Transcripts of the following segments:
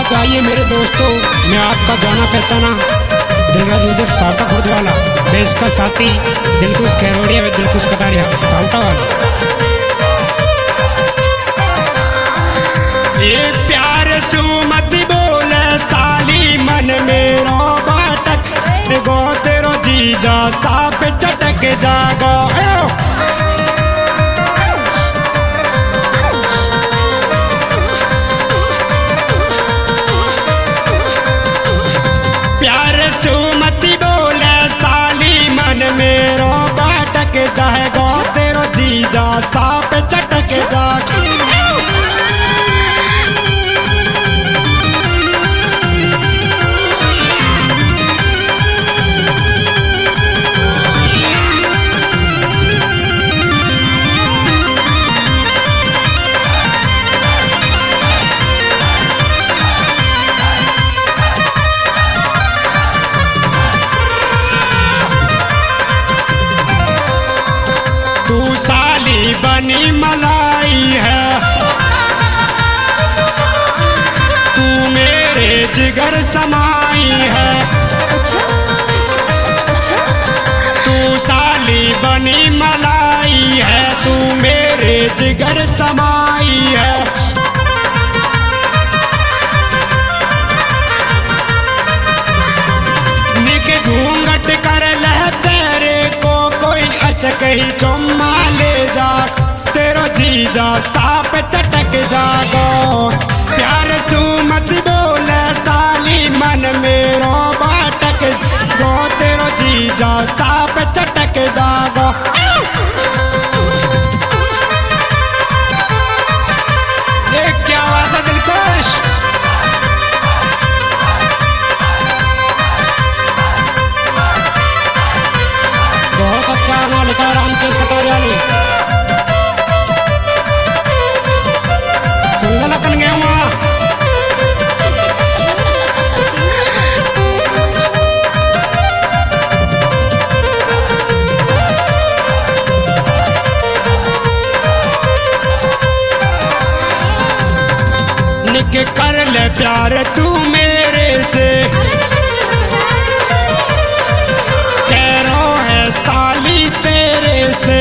तो आइए मेरे दोस्तों, मैं आपका जाना पहचाना दिलराज म्यूजिक साल्टा खुर्द वाला देश का साथी दिलकुश खैरोड़िया व दिलकुश कटारिया साल्टा वाला। ये प्यार सुमत बोले साली मन मेरो बाटक गो तेरो जीजा साप चटक जागो। सुमति बोले साली मन मेरो बाटक जाएगो तेरो जीजा साप चटक जाएगो। तू साली बनी मलाई है, तू मेरे जिगर समाई है। तू साली बनी मलाई है, तू मेरे जिगर समाई है। निक घूंघट कर लह चेहरे को कोई अचक ही चुम्मा ले जा तेरो जीजा साप चटक जागो। प्यार सुमत बोले साली मन मेरो बाटक गो तेरो जीजा साप चटक जागो। ये क्या बात है दिलकुश, बहुत अच्छा गाना लिखा है रामकेश कटारिया ने। सुन लखन गया वहाँ निक कर ले प्यार तू मेरे से, साली तेरे से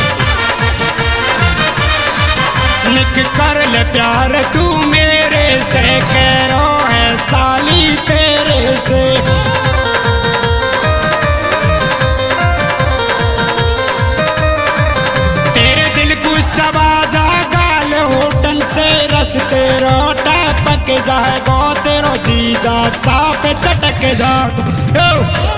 निक कर ले प्यार तू मेरे से। करो है साली तेरे से, तेरे दिल कुछ चबा जा गाल होटन से रस तेरो टपक जाएगो तेरो जीजा साप चटक जाएगो।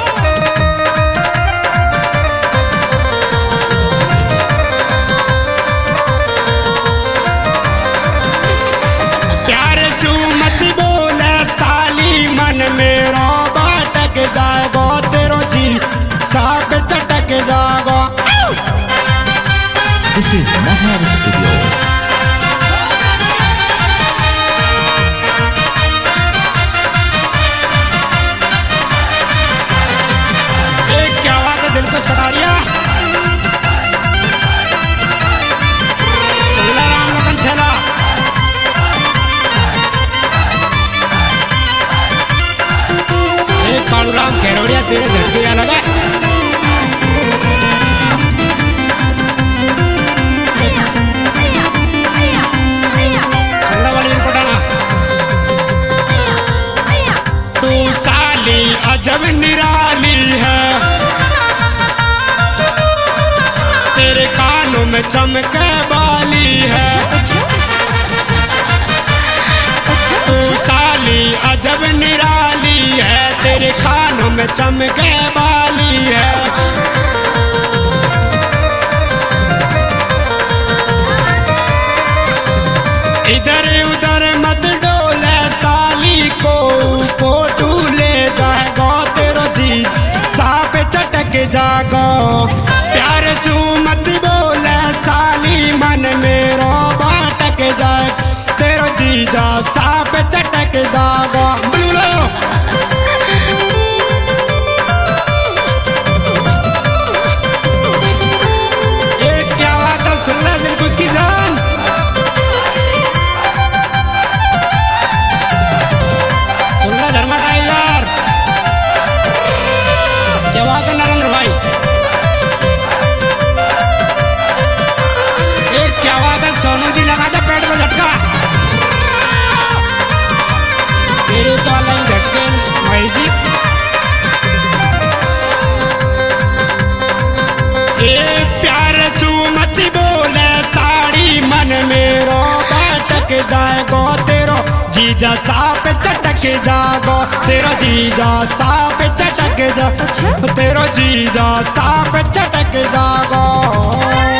सुमति बोले साली मन मेरो बाटक जाएगो तेरो जी साप चटक जाएगो। This is Mahar Studio. एक क्या बात है दिलकुश कटारिया, सुनला राम लखन छेला। कालूराम खैरोड़िया तेरे झटके अलग है। तू साली अजब निराली है, तेरे कानों में चमके बाली है। तू साली अजब निराली है, तेरे कानों में चमके बाली है। इधर उधर मत डोले साली को फोटू ले जाएगो तेरो जी साप चटक जागो। प्यार सुमत बोले साली मन मेरो बाटक जाए तेरो जीजा साप चटक जागो। एक क्या बात है सुन ले दिलकुश की जान। जाएगो तेरो जीजा सांप चटक जागो, तेरो जीजा सांप चटक जा, तेरो जीजा सांप चटक जागो।